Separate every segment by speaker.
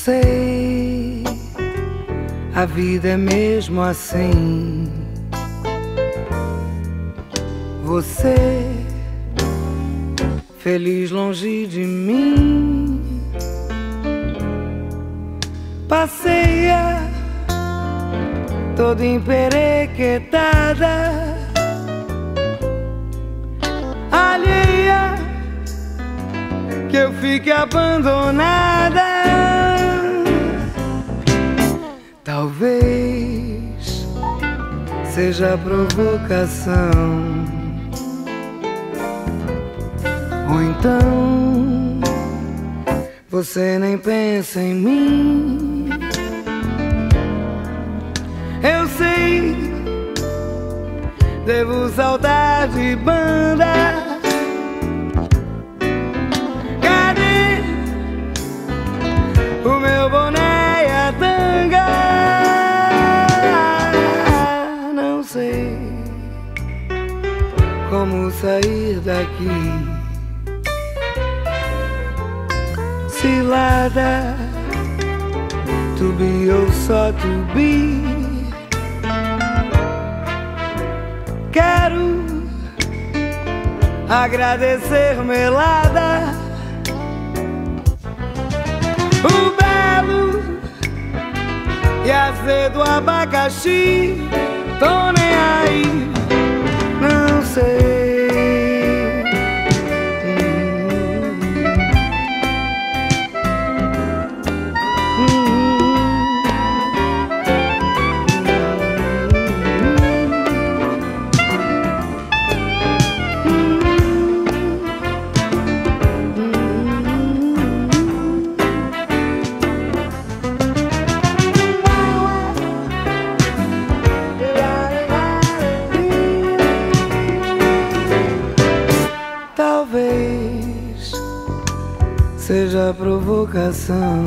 Speaker 1: sei, a vida é mesmo assim. Você, feliz longe de mim, passeia toda emperequetada, alheia, que eu fique abandonada. Talvez seja provocação, ou então você nem pensa em mim. Eu sei, devo saltar de banda. Cadê o meu boné e a tanga? Não sei como sair daqui. Cilada, to be ou só to be. Quero agradecer melada, o belo e azedo abacaxi. Tô nem aí, não sei. Talvez seja provocação,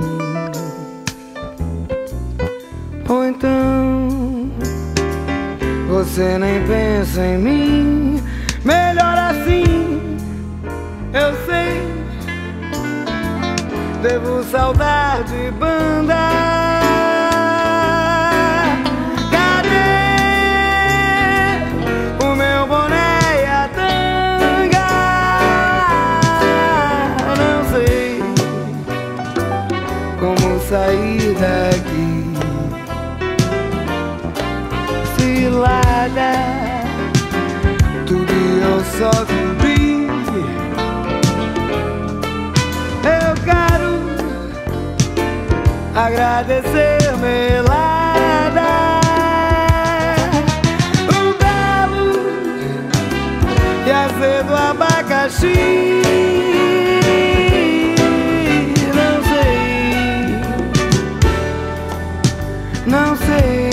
Speaker 1: ou então você nem pensa em mim. Melhor assim, eu sei, devo saudar de banda. Sair daqui, cilada, tudo eu só subi. Eu quero agradecer melada, o belo e azedo abacaxi. Não sei